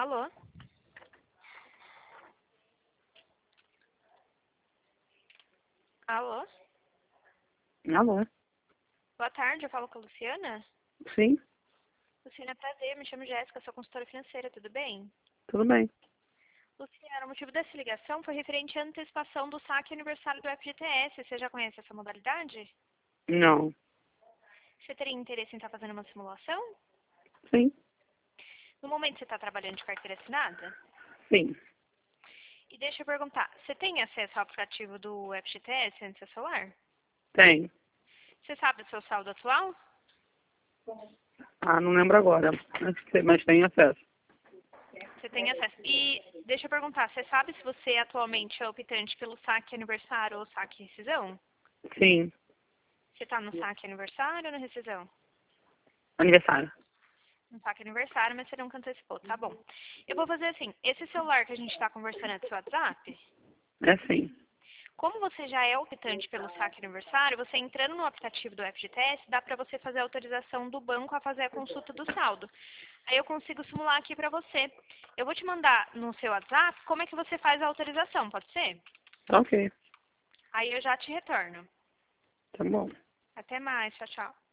Alô? Alô? Alô? Boa tarde, eu falo com a Luciana. Sim, Luciana, prazer, me chamo Jéssica, sou consultora financeira, tudo bem? tudo bem. Luciana, o motivo dessa ligação foi referente à antecipação do saque aniversário do FGTS. Você já conhece essa modalidade? Não. Você teria interesse em estar fazendo uma simulação? Sim, No momento você está trabalhando de carteira assinada? sim. E deixa eu perguntar, você tem acesso ao aplicativo do FGTS no seu celular? Tem. Você sabe o seu saldo atual? Ah, não lembro agora. Mas tem acesso. Você tem acesso. E deixa eu perguntar, você sabe se você atualmente é optante pelo saque aniversário ou saque rescisão? Sim. Você está no saque aniversário ou na rescisão? Aniversário. No saque aniversário, mas você nunca antecipou, tá bom. Eu vou fazer assim, esse celular que a gente está conversando é do seu WhatsApp? É sim. Como você já é optante pelo saque aniversário, você entrando no aplicativo do FGTS, dá para você fazer a autorização do banco a fazer a consulta do saldo. Aí eu consigo simular aqui para você. Eu vou te mandar no seu WhatsApp como é que você faz a autorização, pode ser? Tá ok. Aí eu já te retorno. Tá bom. Até mais, tchau, tchau.